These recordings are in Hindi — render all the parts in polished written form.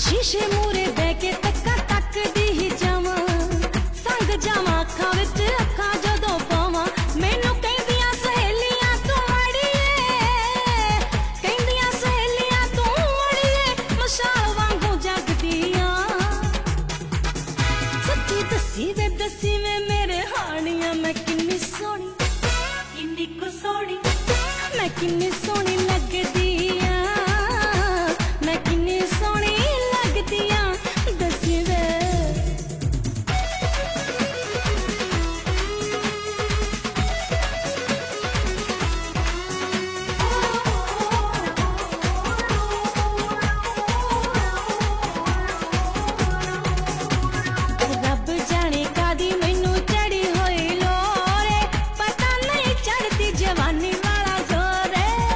शीशे मूरे बह के तक्का तकदी ही जावां, संग जावां अखां विच अखां जदों पावां। मैनू कहंदियां सहेलियां तू अड़ीए, कहंदियां सहेलियां तू अड़ीए, मशाल वांगू जगदियां। सच्ची दसी वे मेरे हानियां, मैं किन्नी सोहनी किन्नी को सोहनी, मैं किन्नी सोहनी लगदी आ, मैं किन्नी सोहनी लगदी आ, दसी वे। रब जाने कादी मैनू चढ़ी होई लोरे, पता नहीं चढ़ती जवानी वाला जोर है।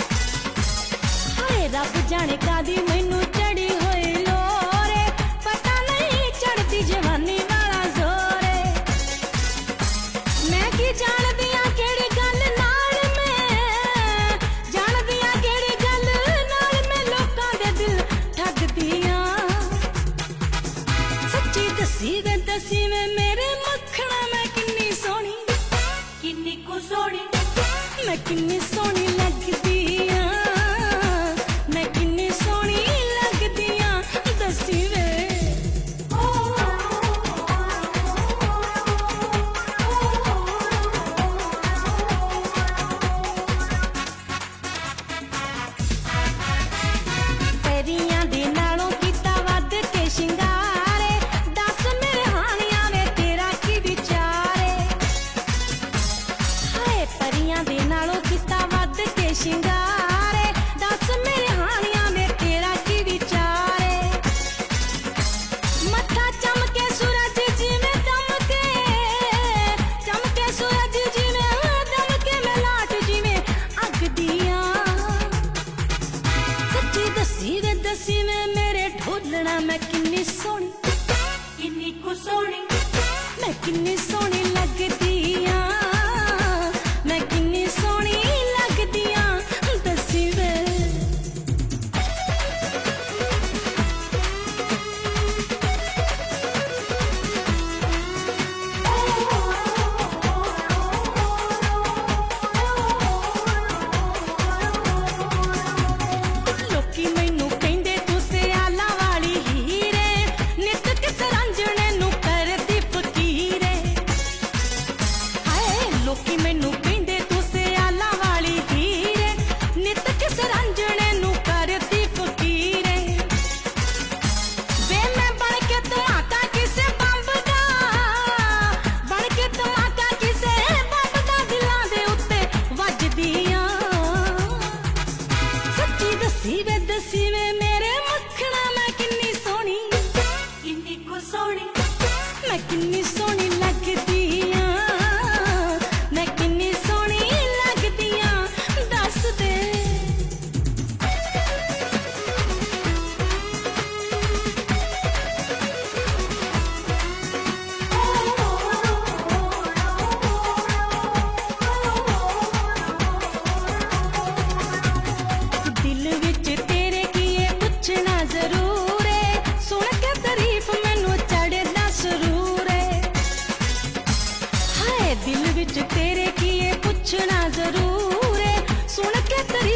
हाय रब जाने कादी मैनू चढ़ी होई लोरे, पता नहीं चढ़ती जवानी वाला जोर है। मैं की जानदियां केड़ी गल नाल, मैं जानदियां केड़ी गल नाल, मैं लोकां दे दिल ठगदियां। सच्ची दसी वे मेरे मक्खना, मैं किन्नी सोहनी किन्नी को सोहनी, मैं किन्नी सोहनी लगदी आ, मैं किन्नी सोहनी लगदी आ, दसी वे। परियां दे नालों कीता वध के शिंगारे, दस मेरे हानियां वे तेरा की विचार है। हाय परियां दे नालों कीता वध के शिंगारे, दस मेरे हानियां वे तेरा की विचार है। मत्था चमके सूरज जिवें दमके, चमके सूरज जिवें दमके, मैं लाट जिवें अग दियां। सच्ची दसी वे मेरे ढोलना, मैं किन्नी सोहनी किन्नी को सोहनी, मैं किन्नी सोहनी लगदी आ, मैं किन्नी सोहनी लगदी आ, दसी वे। लोकी मैनू कहंदे तू सियाला वाली हीरे, नित किस रंजने नू करदी फकीरे। हाय लोकी मैनू कहंदे तू सियाला वाली हीरे, नित किस रंजने नू करदी फकीरे। वे मैं बन के धमाका किसे बंब दा, बन के धमाका किसे बंब दा, दिलां दे उत्ते वजदियां। सच्ची दसी वे मेरे मक्खना, मैं किन्नी सोहनी किन्नी को सोहनी, मैं किन्नी सोहनी लगदी आ, मैं किन्नी सोहनी लगदी आ, दस दे। दिल विच तेरे कीए पुछना जरूर है, सुन के तारीफ मैनू चढ़दा सुरूर है। हाय दिल विच तेरे कीए पुछना जरूर है, सुन के तारीफ